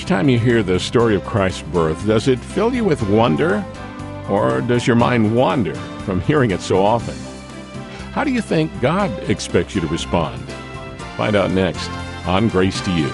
Each time you hear the story of Christ's birth, does it fill you with wonder, or does your mind wander from hearing it so often? How do you think God expects you to respond? Find out next on Grace to You.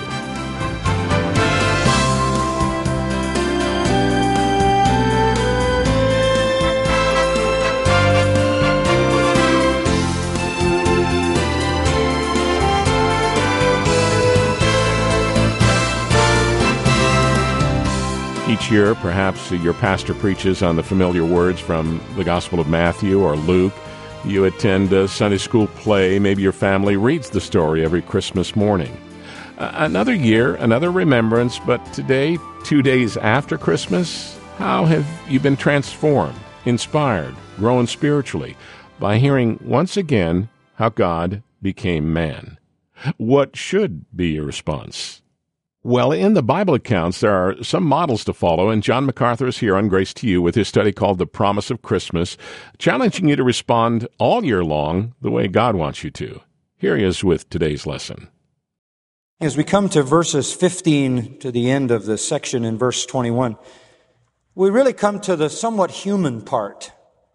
Each year, perhaps your pastor preaches on the familiar words from the Gospel of Matthew or Luke. You attend a Sunday school play. Maybe your family reads the story every Christmas morning. Another year, another remembrance, but today, 2 days after Christmas, how have you been transformed, inspired, grown spiritually by hearing once again how God became man? What should be your response? Well, in the Bible accounts, there are some models to follow, and John MacArthur is here on Grace to You with his study called The Promise of Christmas, challenging you to respond all year long the way God wants you to. Here he is with today's lesson. As we come to verses 15 to the end of the section in verse 21, we really come to the somewhat human part.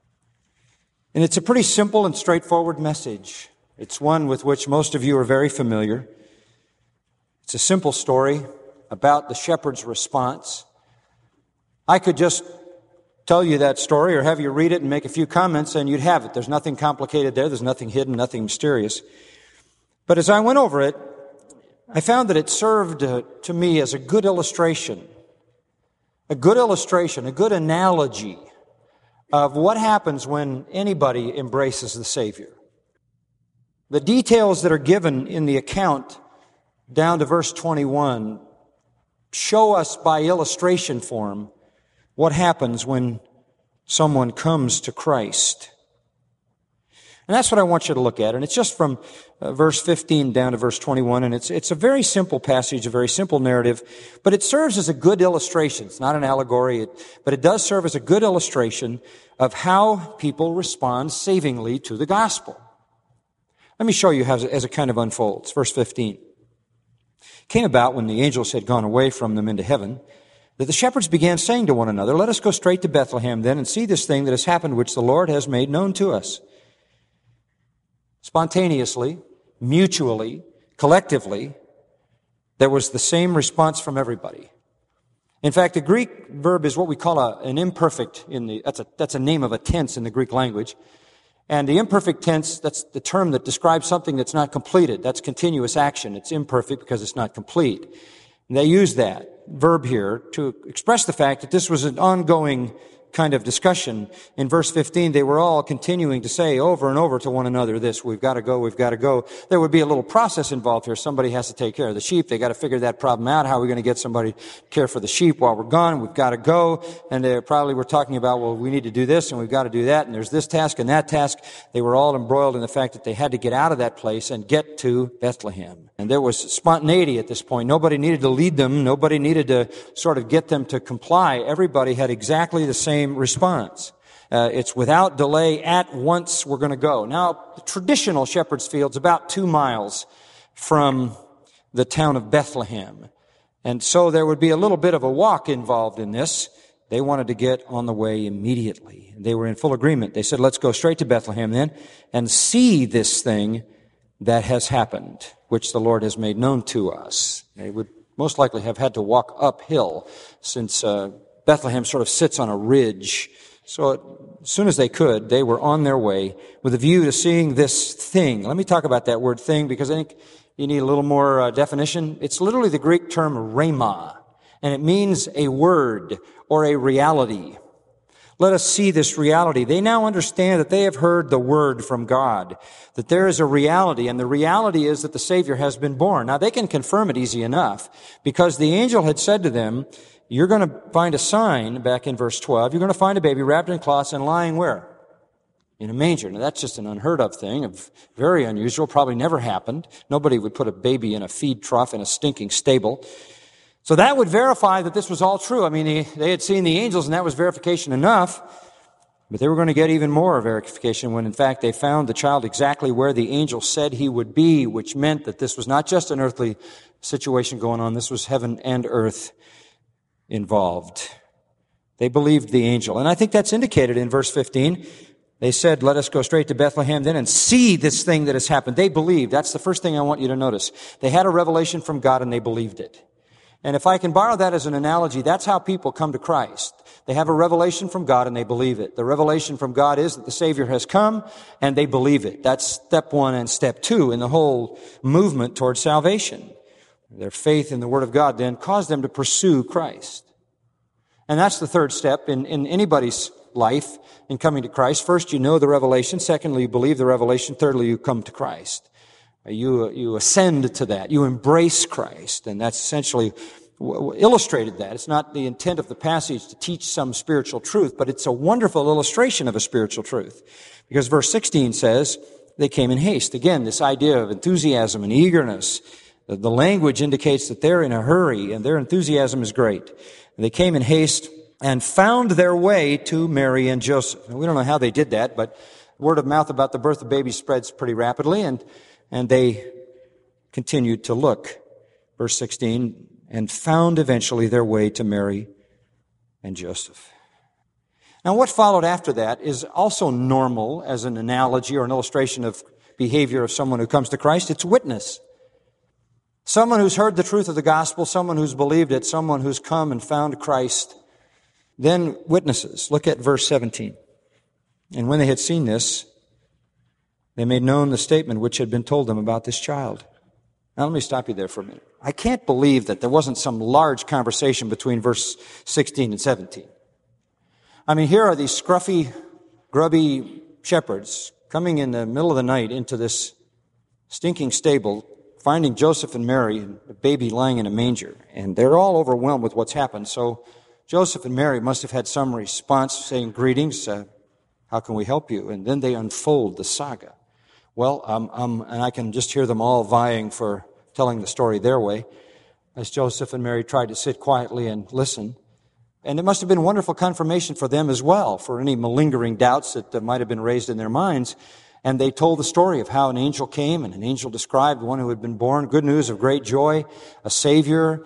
And it's a pretty simple and straightforward message. It's one with which most of you are very familiar. It's a simple story about the shepherd's response. I could just tell you that story or have you read it and make a few comments and you'd have it. There's nothing complicated there. There's nothing hidden, nothing mysterious. But as I went over it, I found that it served to me as a good illustration, a good analogy of what happens when anybody embraces the Savior. The details that are given in the account down to verse 21 show us by illustration form what happens when someone comes to Christ. And that's what I want you to look at. And it's just from verse 15 down to verse 21. And it's a very simple passage, a very simple narrative, but it serves as a good illustration. It's not an allegory, but it does serve as a good illustration of how people respond savingly to the gospel. Let me show you how as it kind of unfolds. Verse 15. Came about when the angels had gone away from them into heaven, that the shepherds began saying to one another, "Let us go straight to Bethlehem then and see this thing that has happened, which the Lord has made known to us." Spontaneously, mutually, collectively, there was the same response from everybody. In fact, the Greek verb is what we call an imperfect that's a name of a tense in the Greek language. And the imperfect tense, that's the term that describes something that's not completed. That's continuous action. It's imperfect because it's not complete. And they use that verb here to express the fact that this was an ongoing kind of discussion. In verse 15, they were all continuing to say over and over to one another this, we've got to go, we've got to go. There would be a little process involved here. Somebody has to take care of the sheep. They got to figure that problem out. How are we going to get somebody to care for the sheep while we're gone? We've got to go. And they probably were talking about, well, we need to do this and we've got to do that. And there's this task and that task. They were all embroiled in the fact that they had to get out of that place and get to Bethlehem. And there was spontaneity at this point. Nobody needed to lead them. Nobody needed to sort of get them to comply. Everybody had exactly the same response. It's without delay, at once we're going to go. Now, the traditional shepherd's field's about 2 miles from the town of Bethlehem. And so there would be a little bit of a walk involved in this. They wanted to get on the way immediately. They were in full agreement. They said, let's go straight to Bethlehem then and see this thing that has happened, which the Lord has made known to us. They would most likely have had to walk uphill since Bethlehem sort of sits on a ridge. So as soon as they could, they were on their way with a view to seeing this thing. Let me talk about that word thing because I think you need a little more definition. It's literally the Greek term rhema, and it means a word or a reality. Let us see this reality. They now understand that they have heard the word from God, that there is a reality, and the reality is that the Savior has been born. Now, they can confirm it easy enough because the angel had said to them, you're going to find a sign, back in verse 12, you're going to find a baby wrapped in cloths and lying where? In a manger. Now, that's just an unheard of thing, very unusual, probably never happened. Nobody would put a baby in a feed trough in a stinking stable. So that would verify that this was all true. I mean, they had seen the angels, and that was verification enough. But they were going to get even more verification when, in fact, they found the child exactly where the angel said he would be, which meant that this was not just an earthly situation going on. This was heaven and earth involved. They believed the angel. And I think that's indicated in verse 15. They said, let us go straight to Bethlehem then and see this thing that has happened. They believed. That's the first thing I want you to notice. They had a revelation from God and they believed it. And if I can borrow that as an analogy, that's how people come to Christ. They have a revelation from God and they believe it. The revelation from God is that the Savior has come and they believe it. That's step one and step two in the whole movement towards salvation. Their faith in the Word of God then caused them to pursue Christ. And that's the third step in anybody's life in coming to Christ. First, you know the revelation. Secondly, you believe the revelation. Thirdly, you come to Christ. You ascend to that. You embrace Christ. And that's essentially illustrated that. It's not the intent of the passage to teach some spiritual truth, but it's a wonderful illustration of a spiritual truth. Because verse 16 says, they came in haste. Again, this idea of enthusiasm and eagerness. The language indicates that they're in a hurry and their enthusiasm is great. And they came in haste and found their way to Mary and Joseph. And we don't know how they did that, but word of mouth about the birth of babies spreads pretty rapidly, and they continued to look. Verse 16, and found eventually their way to Mary and Joseph. Now what followed after that is also normal as an analogy or an illustration of behavior of someone who comes to Christ. It's witness. Someone who's heard the truth of the gospel, someone who's believed it, someone who's come and found Christ, then witnesses. Look at verse 17. And when they had seen this, they made known the statement which had been told them about this child. Now let me stop you there for a minute. I can't believe that there wasn't some large conversation between verse 16 and 17. I mean, here are these scruffy, grubby shepherds coming in the middle of the night into this stinking stable, finding Joseph and Mary and a baby lying in a manger. And they're all overwhelmed with what's happened. So Joseph and Mary must have had some response saying, greetings, how can we help you? And then they unfold the saga. Well, and I can just hear them all vying for telling the story their way, as Joseph and Mary tried to sit quietly and listen. And it must have been wonderful confirmation for them as well, for any malingering doubts that might have been raised in their minds. And they told the story of how an angel came, and an angel described one who had been born, good news of great joy, a Savior,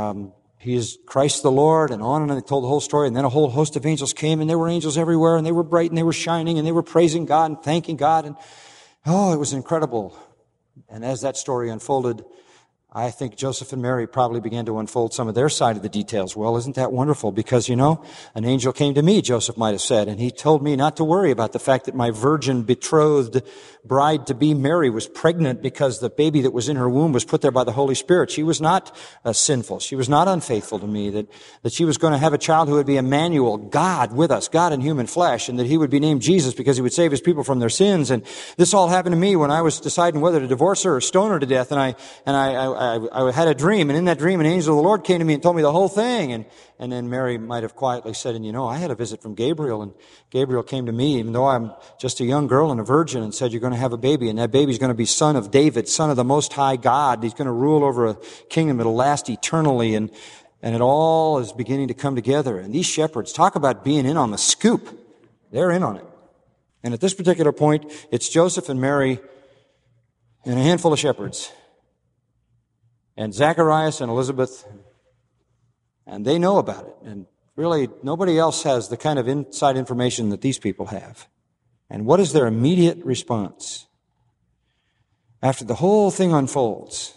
He is Christ the Lord, and on, and they told the whole story. And then a whole host of angels came, and there were angels everywhere, and they were bright, and they were shining, and they were praising God and thanking God. And it was incredible. And as that story unfolded, I think Joseph and Mary probably began to unfold some of their side of the details. Well, isn't that wonderful? Because, an angel came to me, Joseph might have said, and he told me not to worry about the fact that my virgin betrothed bride-to-be Mary was pregnant because the baby that was in her womb was put there by the Holy Spirit. She was not sinful. She was not unfaithful to me, that she was going to have a child who would be Emmanuel, God with us, God in human flesh, and that he would be named Jesus because he would save his people from their sins. And this all happened to me when I was deciding whether to divorce her or stone her to death, and I had a dream, and in that dream an angel of the Lord came to me and told me the whole thing. And then Mary might have quietly said, I had a visit from Gabriel, and Gabriel came to me, even though I'm just a young girl and a virgin, and said, you're going to have a baby, and that baby's going to be son of David, son of the Most High God. He's going to rule over a kingdom that'll last eternally, and it all is beginning to come together. And these shepherds, talk about being in on the scoop. They're in on it. And at this particular point, it's Joseph and Mary and a handful of shepherds, and Zacharias and Elizabeth, and they know about it. And really, nobody else has the kind of inside information that these people have. And what is their immediate response? After the whole thing unfolds,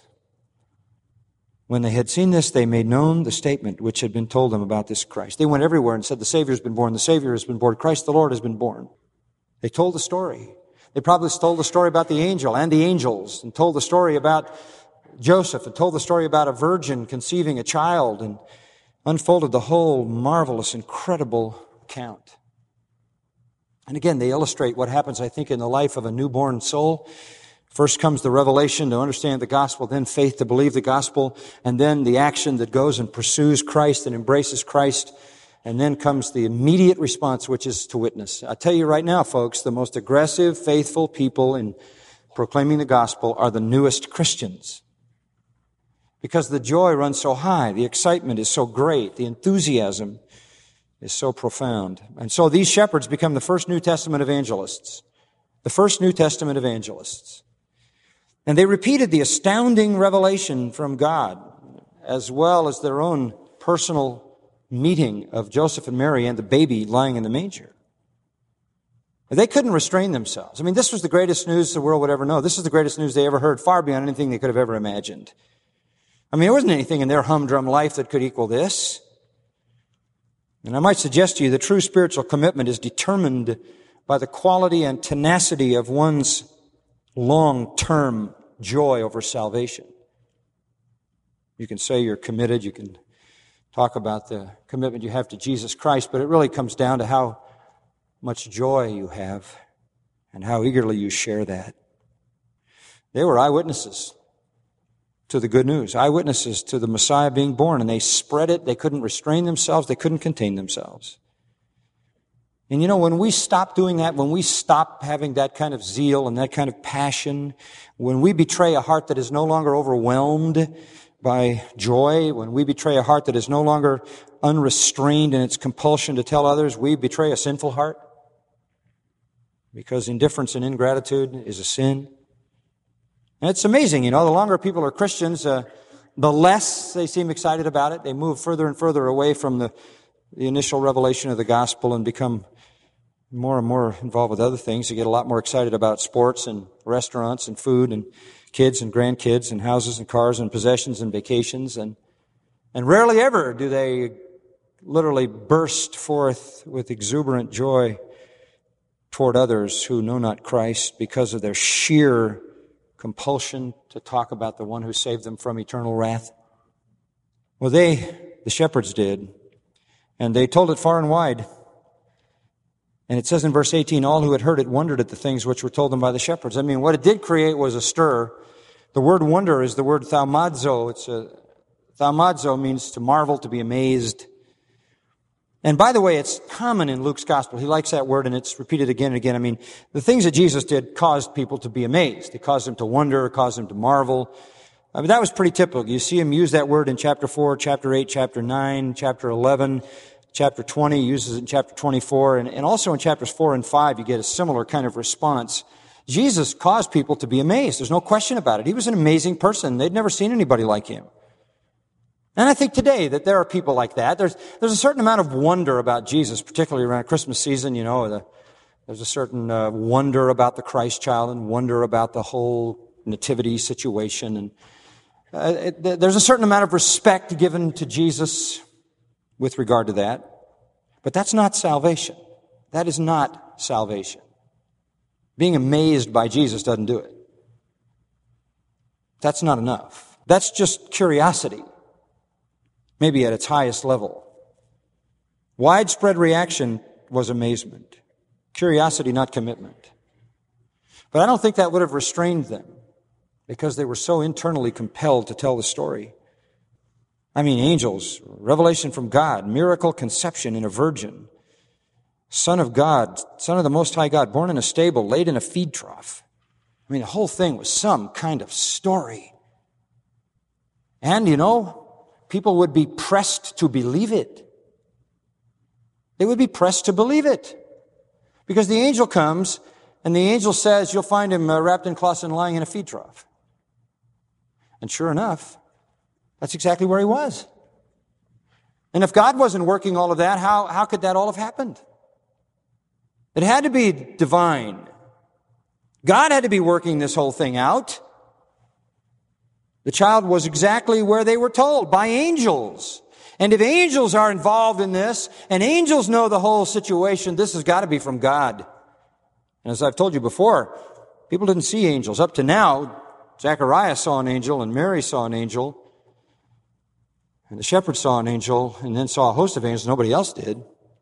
when they had seen this, they made known the statement which had been told them about this Christ. They went everywhere and said, the Savior has been born, the Savior has been born, Christ the Lord has been born. They told the story. They probably told the story about the angel and the angels, and told the story about Joseph, and told the story about a virgin conceiving a child, and unfolded the whole marvelous, incredible account. And again, they illustrate what happens, I think, in the life of a newborn soul. First comes the revelation to understand the gospel, then faith to believe the gospel, and then the action that goes and pursues Christ and embraces Christ. And then comes the immediate response, which is to witness. I tell you right now, folks, the most aggressive, faithful people in proclaiming the gospel are the newest Christians. Because the joy runs so high, the excitement is so great, the enthusiasm is so profound. And so these shepherds become the first New Testament evangelists. The first New Testament evangelists. And they repeated the astounding revelation from God, as well as their own personal meeting of Joseph and Mary and the baby lying in the manger. They couldn't restrain themselves. I mean, this was the greatest news the world would ever know. This is the greatest news they ever heard, far beyond anything they could have ever imagined. I mean, there wasn't anything in their humdrum life that could equal this. And I might suggest to you that true spiritual commitment is determined by the quality and tenacity of one's long-term joy over salvation. You can say you're committed, you can talk about the commitment you have to Jesus Christ, but it really comes down to how much joy you have and how eagerly you share that. They were eyewitnesses to the good news, eyewitnesses to the Messiah being born, and they spread it. They couldn't restrain themselves. They couldn't contain themselves. And you know, when we stop doing that, when we stop having that kind of zeal and that kind of passion, when we betray a heart that is no longer overwhelmed by joy, when we betray a heart that is no longer unrestrained in its compulsion to tell others, we betray a sinful heart. Because indifference and ingratitude is a sin. And it's amazing, you know, the longer people are Christians, the less they seem excited about it. They move further and further away from the initial revelation of the gospel and become more and more involved with other things. They get a lot more excited about sports and restaurants and food and kids and grandkids and houses and cars and possessions and vacations. And rarely ever do they literally burst forth with exuberant joy toward others who know not Christ because of their sheer compulsion to talk about the one who saved them from eternal wrath. Well, the shepherds did, and they told it far and wide. And it says in verse 18, all who had heard it wondered at the things which were told them by the shepherds. I mean, what it did create was a stir. The word wonder is the word thaumazo. Thaumazo means to marvel, to be amazed. And by the way, it's common in Luke's gospel. He likes that word, and it's repeated again and again. I mean, the things that Jesus did caused people to be amazed. It caused them to wonder, it caused them to marvel. I mean, that was pretty typical. You see him use that word in chapter 4, chapter 8, chapter 9, chapter 11, chapter 20, he uses it in chapter 24, and also in chapters 4 and 5, you get a similar kind of response. Jesus caused people to be amazed. There's no question about it. He was an amazing person. They'd never seen anybody like him. And I think today that there are people like that. There's a certain amount of wonder about Jesus, particularly around Christmas season. You know, there's a certain wonder about the Christ child and wonder about the whole nativity situation. And there's a certain amount of respect given to Jesus with regard to that. But that's not salvation. That is not salvation. Being amazed by Jesus doesn't do it. That's not enough. That's just curiosity. Maybe at its highest level. Widespread reaction was amazement. Curiosity, not commitment. But I don't think that would have restrained them because they were so internally compelled to tell the story. I mean, angels, revelation from God, miracle conception in a virgin, Son of God, Son of the Most High God, born in a stable, laid in a feed trough. I mean, the whole thing was some kind of story. And, you know, people would be pressed to believe it. They would be pressed to believe it. Because the angel comes, and the angel says, you'll find him wrapped in cloths and lying in a feed trough. And sure enough, that's exactly where he was. And if God wasn't working all of that, how could that all have happened? It had to be divine. God had to be working this whole thing out. The child was exactly where they were told, by angels. And if angels are involved in this, and angels know the whole situation, this has got to be from God. And as I've told you before, people didn't see angels. Up to now, Zechariah saw an angel, and Mary saw an angel, and the shepherds saw an angel, and then saw a host of angels. Nobody else did.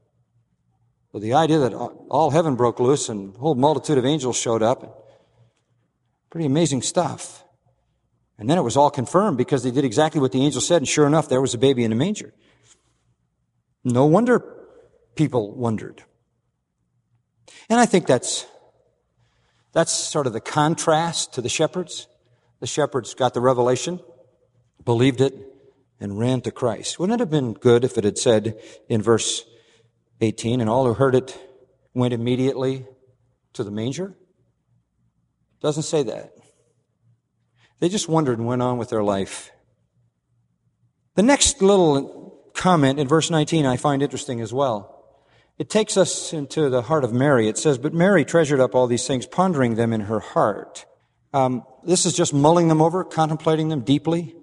But the idea that all heaven broke loose and a whole multitude of angels showed up, pretty amazing stuff. And then it was all confirmed because they did exactly what the angel said, and sure enough, there was a baby in a manger. No wonder people wondered. And I think that's sort of the contrast to the shepherds. The shepherds got the revelation, believed it, and ran to Christ. Wouldn't it have been good if it had said in verse 18, and all who heard it went immediately to the manger? Doesn't say that. They just wondered and went on with their life. The next little comment in verse 19 I find interesting as well. It takes us into the heart of Mary. It says, "But Mary treasured up all these things, pondering them in her heart." This is just mulling them over, contemplating them deeply.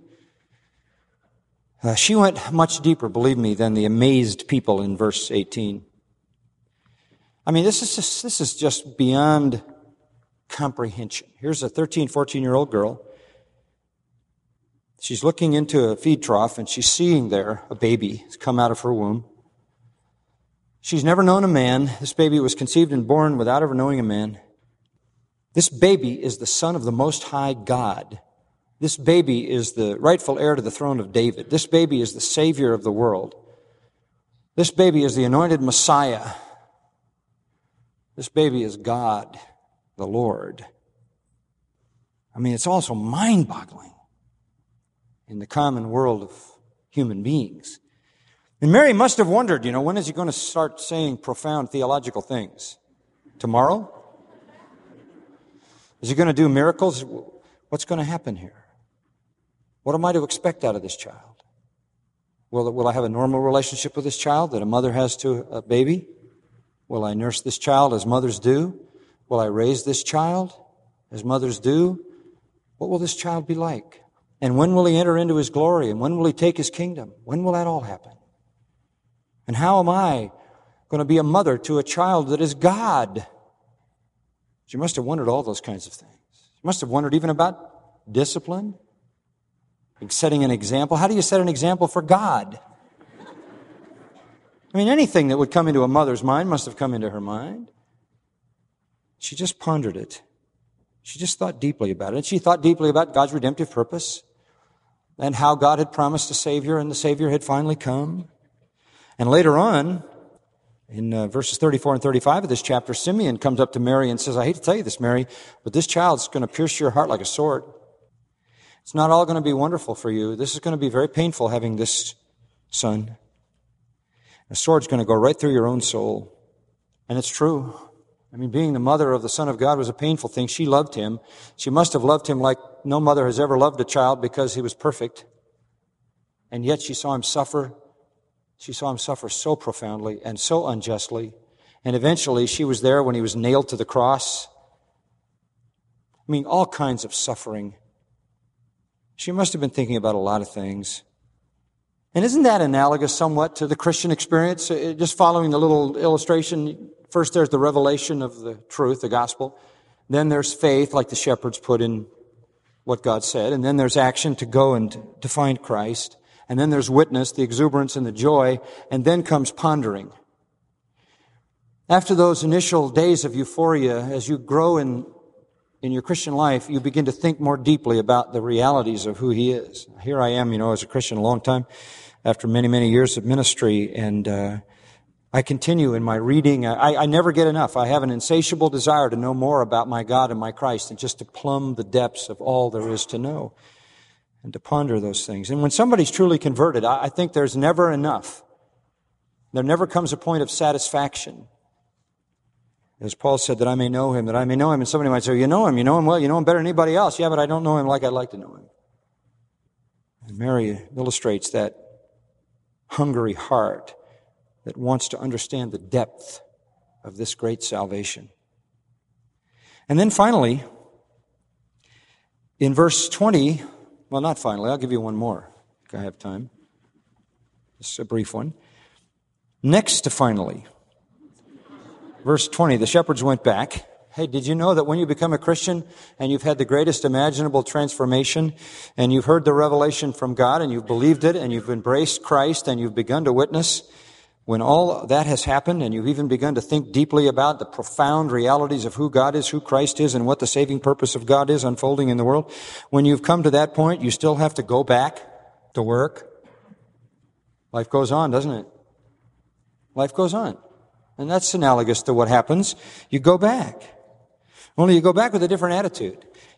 She went much deeper, believe me, than the amazed people in verse 18. I mean, this is just beyond comprehension. Here's a 13, 14-year-old girl. She's looking into a feed trough, and she's seeing there a baby come out of her womb. She's never known a man. This baby was conceived and born without ever knowing a man. This baby is the Son of the Most High God. This baby is the rightful heir to the throne of David. This baby is the Savior of the world. This baby is the anointed Messiah. This baby is God, the Lord. I mean, it's also mind-boggling in the common world of human beings. And Mary must have wondered, when is he going to start saying profound theological things? Tomorrow? Is he going to do miracles? What's going to happen here? What am I to expect out of this child? Will I have a normal relationship with this child that a mother has to a baby? Will I nurse this child as mothers do? Will I raise this child as mothers do? What will this child be like? And when will he enter into his glory? And when will he take his kingdom? When will that all happen? And how am I going to be a mother to a child that is God? She must have wondered all those kinds of things. She must have wondered even about discipline, setting an example. How do you set an example for God? I mean, anything that would come into a mother's mind must have come into her mind. She just pondered it. She just thought deeply about it. And she thought deeply about God's redemptive purpose and how God had promised a Savior, and the Savior had finally come. And later on, in verses 34 and 35 of this chapter, Simeon comes up to Mary and says, "I hate to tell you this, Mary, but this child's going to pierce your heart like a sword. It's not all going to be wonderful for you. This is going to be very painful having this son. A sword's going to go right through your own soul." And it's true. I mean, being the mother of the Son of God was a painful thing. She loved him. She must have loved him like no mother has ever loved a child because he was perfect. And yet she saw him suffer. She saw him suffer so profoundly and so unjustly. And eventually she was there when he was nailed to the cross. I mean, all kinds of suffering. She must have been thinking about a lot of things. And isn't that analogous somewhat to the Christian experience? Just following the little illustration, first there's the revelation of the truth, the gospel. Then there's faith, like the shepherds put in what God said. And then there's action to go and to find Christ. And then there's witness, the exuberance and the joy. And then comes pondering. After those initial days of euphoria, as you grow in your Christian life, you begin to think more deeply about the realities of who He is. Here I am, as a Christian a long time, after many, many years of ministry, and I continue in my reading. I never get enough. I have an insatiable desire to know more about my God and my Christ and just to plumb the depths of all there is to know and to ponder those things. And when somebody's truly converted, I think there's never enough. There never comes a point of satisfaction. As Paul said, that I may know Him, that I may know Him. And somebody might say, you know Him well, you know Him better than anybody else. Yeah, but I don't know Him like I'd like to know Him. And Mary illustrates that hungry heart that wants to understand the depth of this great salvation. And then finally, in verse 20, well, not finally, I'll give you one more, if I have time. Just a brief one. Next to finally, verse 20, the shepherds went back. Hey, did you know that when you become a Christian and you've had the greatest imaginable transformation and you've heard the revelation from God and you've believed it and you've embraced Christ and you've begun to witness, when all that has happened and you've even begun to think deeply about the profound realities of who God is, who Christ is, and what the saving purpose of God is unfolding in the world, when you've come to that point, you still have to go back to work. Life goes on, doesn't it? Life goes on. And that's analogous to what happens. You go back. Only you go back with a different attitude.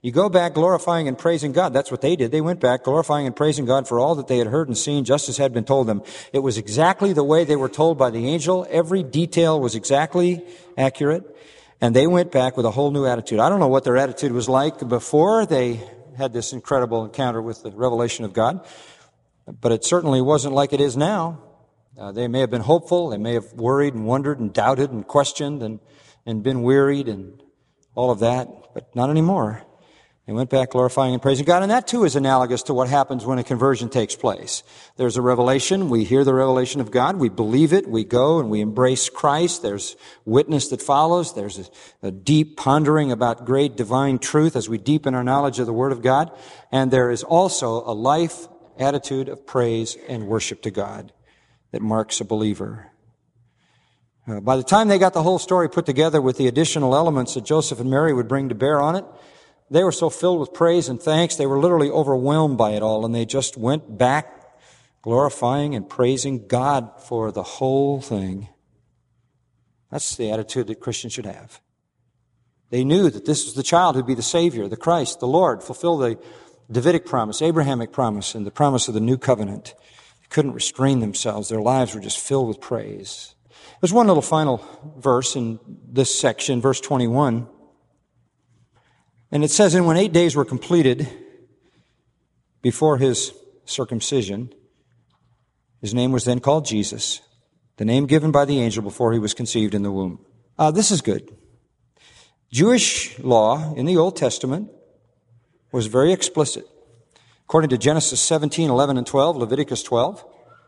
You go back glorifying and praising God. That's what they did. They went back glorifying and praising God for all that they had heard and seen, just as had been told them. It was exactly the way they were told by the angel. Every detail was exactly accurate. And they went back with a whole new attitude. I don't know what their attitude was like before they had this incredible encounter with the revelation of God, but it certainly wasn't like it is now. They may have been hopeful. They may have worried and wondered and doubted and questioned and been wearied and all of that, but not anymore. They went back glorifying and praising God, and that too is analogous to what happens when a conversion takes place. There's a revelation. We hear the revelation of God. We believe it. We go and we embrace Christ. There's witness that follows. There's a deep pondering about great divine truth as we deepen our knowledge of the Word of God. And there is also a life attitude of praise and worship to God that marks a believer. By the time they got the whole story put together with the additional elements that Joseph and Mary would bring to bear on it, they were so filled with praise and thanks, they were literally overwhelmed by it all, and they just went back glorifying and praising God for the whole thing. That's the attitude that Christians should have. They knew that this was the child who'd be the Savior, the Christ, the Lord, fulfill the Davidic promise, Abrahamic promise, and the promise of the new covenant. They couldn't restrain themselves. Their lives were just filled with praise. There's one little final verse in this section, verse 21. And it says, and when 8 days were completed before his circumcision, his name was then called Jesus, the name given by the angel before he was conceived in the womb. This is good. Jewish law in the Old Testament was very explicit. According to Genesis 17, 11, and 12, Leviticus 12,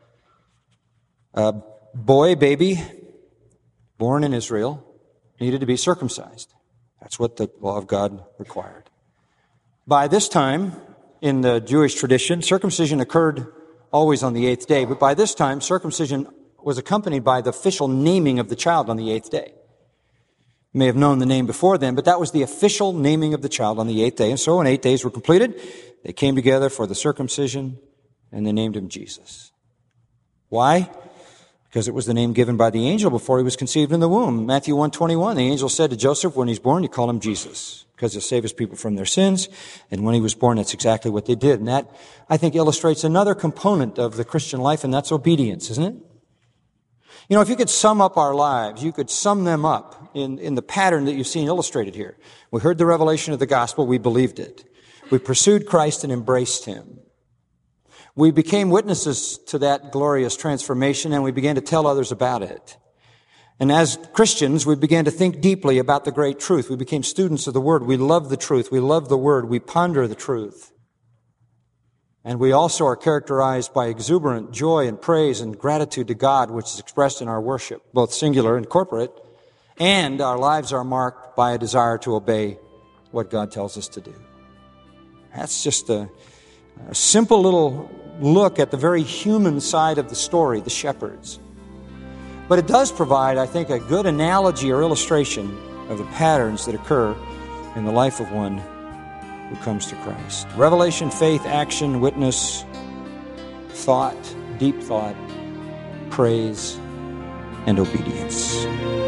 a boy, baby, born in Israel, needed to be circumcised. That's what the law of God required. By this time, in the Jewish tradition, circumcision occurred always on the 8th day, but by this time, circumcision was accompanied by the official naming of the child on the 8th day. You may have known the name before then, but that was the official naming of the child on the 8th day. And so when 8 days were completed, they came together for the circumcision, and they named him Jesus. Why? Because it was the name given by the angel before he was conceived in the womb. Matthew 1:21, the angel said to Joseph, when he's born, you call him Jesus, because he'll save his people from their sins. And when he was born, that's exactly what they did. And that, I think, illustrates another component of the Christian life, and that's obedience, isn't it? You know, if you could sum up our lives, you could sum them up in the pattern that you've seen illustrated here. We heard the revelation of the gospel, we believed it. We pursued Christ and embraced him. We became witnesses to that glorious transformation, and we began to tell others about it. And as Christians, we began to think deeply about the great truth. We became students of the Word. We love the truth. We love the Word. We ponder the truth. And we also are characterized by exuberant joy and praise and gratitude to God, which is expressed in our worship, both singular and corporate. And our lives are marked by a desire to obey what God tells us to do. That's just a simple little look at the very human side of the story, the shepherds. But it does provide, I think, a good analogy or illustration of the patterns that occur in the life of one who comes to Christ. Revelation, faith, action, witness, thought, deep thought, praise, and obedience.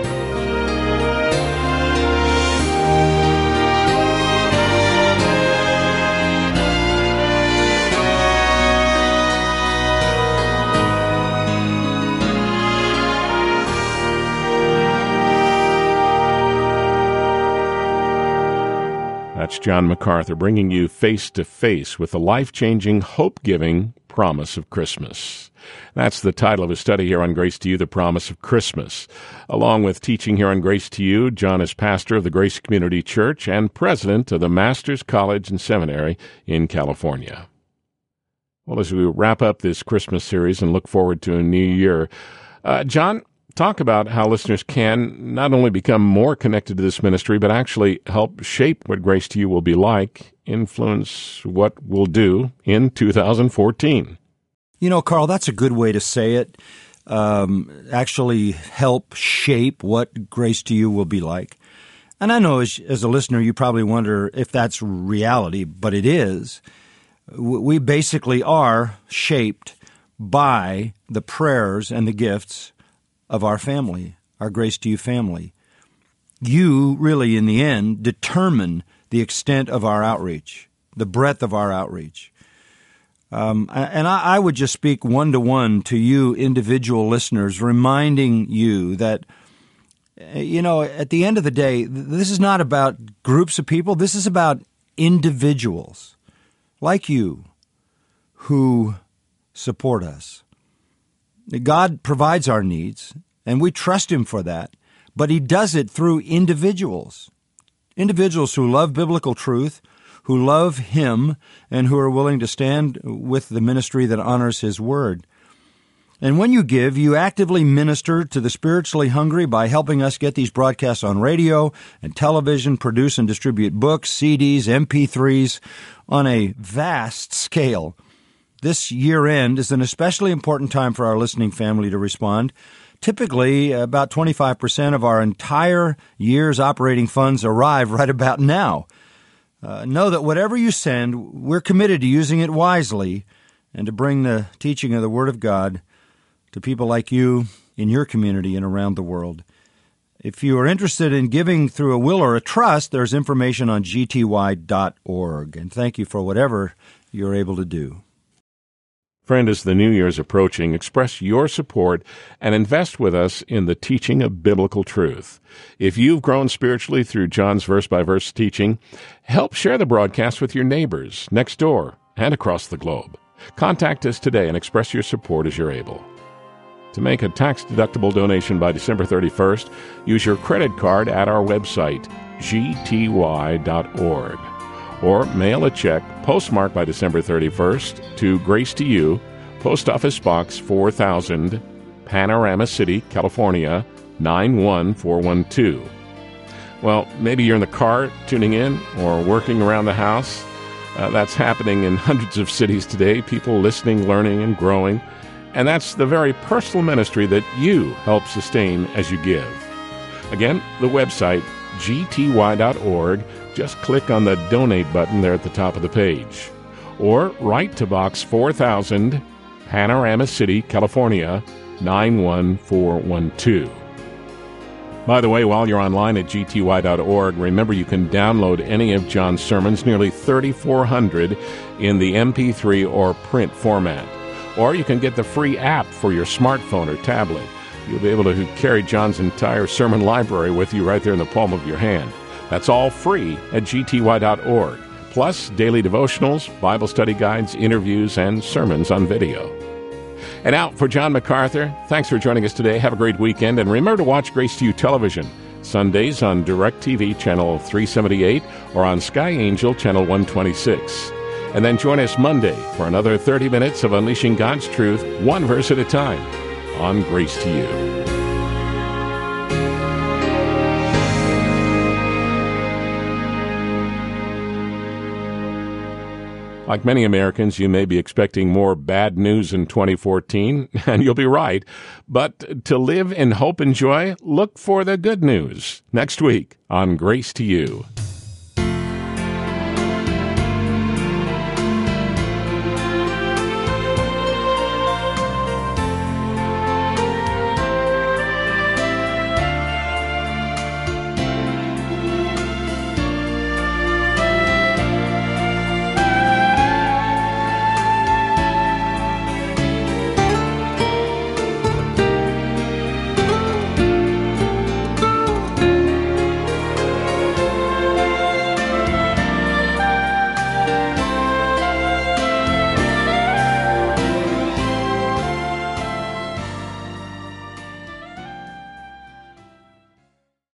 That's John MacArthur bringing you face to face with the life-changing, hope-giving promise of Christmas. That's the title of his study here on Grace to You, The Promise of Christmas. Along with teaching here on Grace to You, John is pastor of the Grace Community Church and president of the Masters College and Seminary in California. Well, as we wrap up this Christmas series and look forward to a new year, John, talk about how listeners can not only become more connected to this ministry, but actually help shape what Grace to You will be like, influence what we'll do in 2014. You know, Carl, that's a good way to say it. Actually help shape what Grace to You will be like. And I know as a listener, you probably wonder if that's reality, but it is. We basically are shaped by the prayers and the gifts of our family, our Grace to You family. You really, in the end, determine the extent of our outreach, the breadth of our outreach. And I would just speak one-to-one to you individual listeners, reminding you that, at the end of the day, this is not about groups of people. This is about individuals like you who support us. God provides our needs, and we trust Him for that, but He does it through individuals who love biblical truth, who love Him, and who are willing to stand with the ministry that honors His Word. And when you give, you actively minister to the spiritually hungry by helping us get these broadcasts on radio and television, produce and distribute books, CDs, MP3s on a vast scale. This year-end is an especially important time for our listening family to respond. Typically, about 25% of our entire year's operating funds arrive right about now. Know that whatever you send, we're committed to using it wisely and to bring the teaching of the Word of God to people like you in your community and around the world. If you are interested in giving through a will or a trust, there's information on gty.org. And thank you for whatever you're able to do. Friend, as the New Year's approaching, express your support and invest with us in the teaching of biblical truth. If you've grown spiritually through John's verse-by-verse teaching, help share the broadcast with your neighbors next door and across the globe. Contact us today and express your support as you're able. To make a tax-deductible donation by December 31st, use your credit card at our website, gty.org. Or mail a check postmarked by December 31st to Grace to You, Post Office Box 4000, Panorama City, California, 91412. Well, maybe you're in the car tuning in or working around the house. That's happening in hundreds of cities today, people listening, learning, and growing. And that's the very personal ministry that you help sustain as you give. Again, the website, gty.org. Just click on the Donate button there at the top of the page. Or write to Box 4000, Panorama City, California, 91412. By the way, while you're online at gty.org, remember you can download any of John's sermons, nearly 3,400, in the MP3 or print format. Or you can get the free app for your smartphone or tablet. You'll be able to carry John's entire sermon library with you right there in the palm of your hand. That's all free at gty.org. Plus, daily devotionals, Bible study guides, interviews, and sermons on video. And out for John MacArthur, thanks for joining us today. Have a great weekend. And remember to watch Grace to You Television, Sundays on DirecTV Channel 378 or on Sky Angel Channel 126. And then join us Monday for another 30 minutes of unleashing God's truth, one verse at a time, on Grace to You. Like many Americans, you may be expecting more bad news in 2014, and you'll be right. But to live in hope and joy, look for the good news next week on Grace to You.